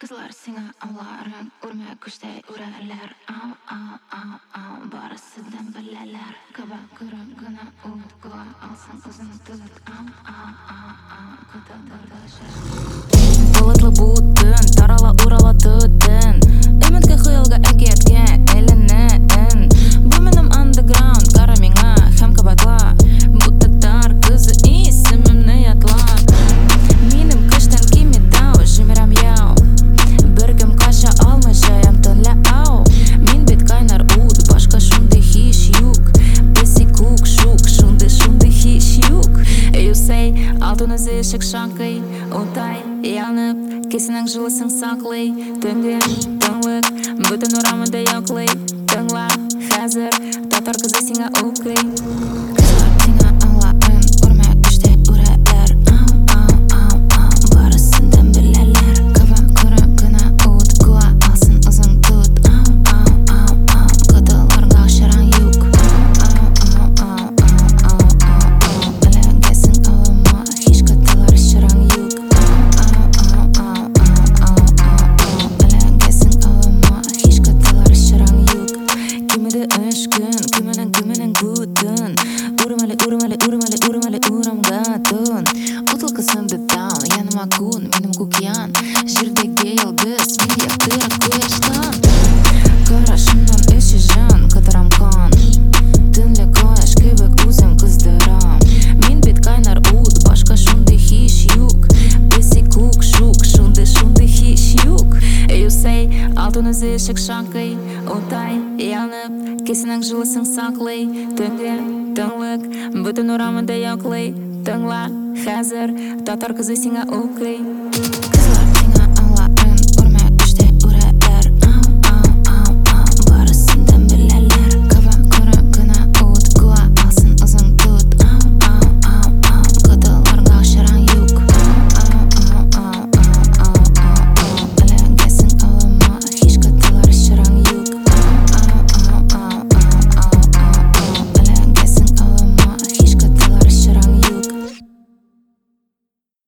Kızlar singä avlarың, urmaya күштей үрәләр. Ау, барысыдан беләләр. Каба көрәк генә ут, кыла алсаң үзең тот. Ау, кытылдырды шәр. Болытлы бутын, тарала урала тотын. Өметкә хыялга әкияткә әйләнәен. Бу минем underground, кара миңа һәм кабатла. Бу татар кызы исемемне ятла. Минем кыштан кимедау, җимерәм яу. Беркем каша алмый җаям төнлә ау. Мин бит кайнар ут, башка шундый һич юк. Песи кук, шук, шундый һич юк. You say, алтын үзе ишек шакый, утай, янып, кесенең җылысын саклый. Төнгә тынлык, бөтен урамында яклый. Тыңла, хәзер, татар кызы сиңа укый. Кызлар сиңа аңларын, үрмә күштәй үрәләр. Ау, барысыдан беләләр. Каба көрәк генә ут, кыла алсын үзең тот. Ау, кытылырга шараң юк. Эләгәсең авыма, һич кытылыр шараң юк. Эләгәсең авыма, һич кытылыр шараң юк. Кимеде өч көн, кеменең бүтін. Урмәле урамга тын. Утылкы сынды таун, яныма күн, минем күкян. Җирдәге йолдыз, мин яктырак кояштан. Карашымнан эче җан, кытырам кан. Төнле кояш кебек үзем кыздырам. Мин бит кайнар ут, башка шундый һич юк. Песи кук, шук, шундый һич юк. You say, алтын үзе ишек шакый, утай, янып, кесенең җылысын саклый. Төнгә тынлык, бөтен урамында яклый. Тыңла, хәзер, татар кызы сиңа укый.